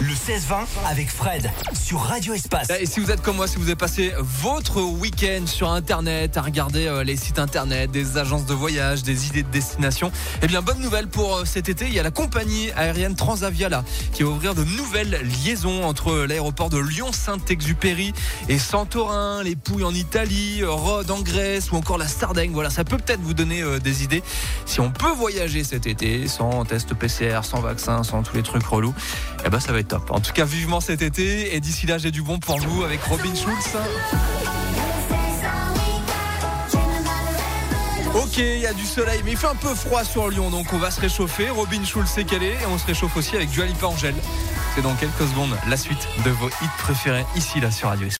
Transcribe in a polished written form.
Le 16-20 avec Fred sur Radio Espace. Et si vous êtes comme moi, si vous avez passé votre week-end sur internet à regarder les sites internet des agences de voyage, des idées de destination, eh bien bonne nouvelle pour cet été, il y a la compagnie aérienne Transavia là, qui va ouvrir de nouvelles liaisons entre l'aéroport de Lyon-Saint-Exupéry et Santorin, les Pouilles en Italie, Rhodes en Grèce ou encore la Sardaigne. Voilà, ça peut peut-être vous donner des idées. Si on peut voyager cet été sans test PCR, sans vaccin, sans tous les trucs relous, eh ben ça va être top. En tout cas, vivement cet été. Et d'ici là, j'ai du bon pour vous avec Robin Schulz. Ok, il y a du soleil, mais il fait un peu froid sur Lyon, donc on va se réchauffer. Robin Schulz sait qu'elle est, et on se réchauffe aussi avec Dua Lipa Angèle. C'est dans quelques secondes la suite de vos hits préférés ici là sur Radio Espace.